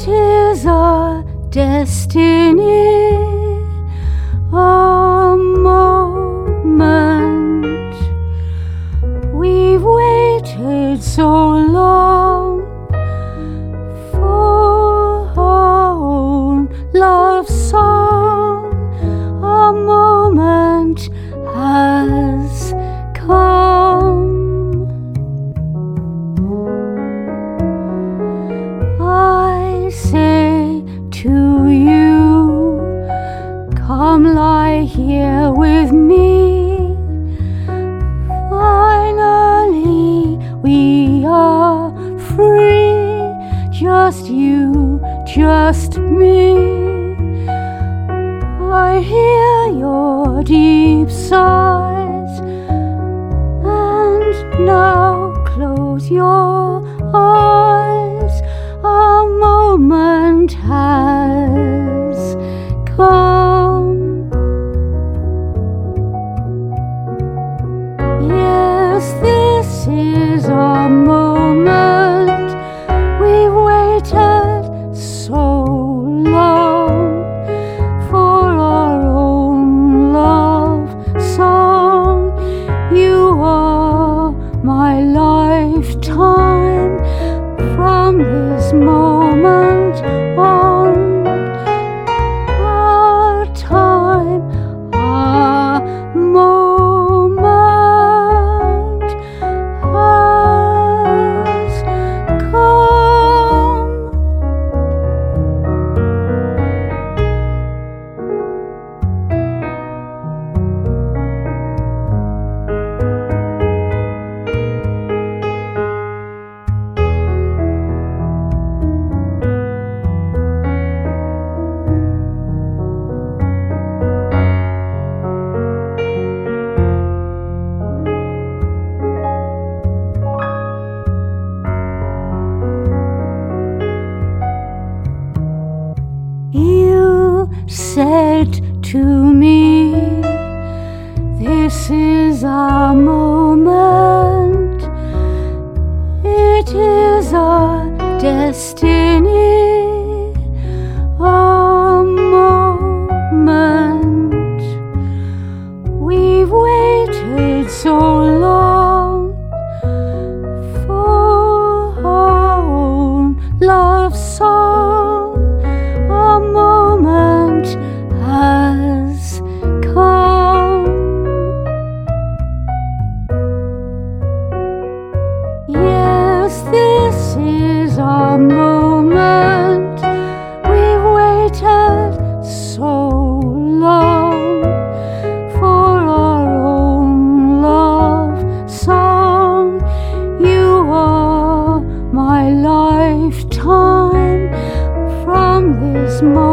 It is our destiny, a moment. We've waited so long for our own love song. A moment has come. I say to you, come lie here with me. Finally we are free, just you, just me. I hear your deep sighs, and now close your eyes. A moment has come. Yes, this is our moment. We've waited so long for our own love song. You are my lifetime. From this moment on, our time, our moment has come. You said to me, this is our moment. It is our destiny, a moment. We've waited so long for our own love song. A moment has come. Yes, this is our moment. We've waited so long for our own love song. You are my lifetime. From this moment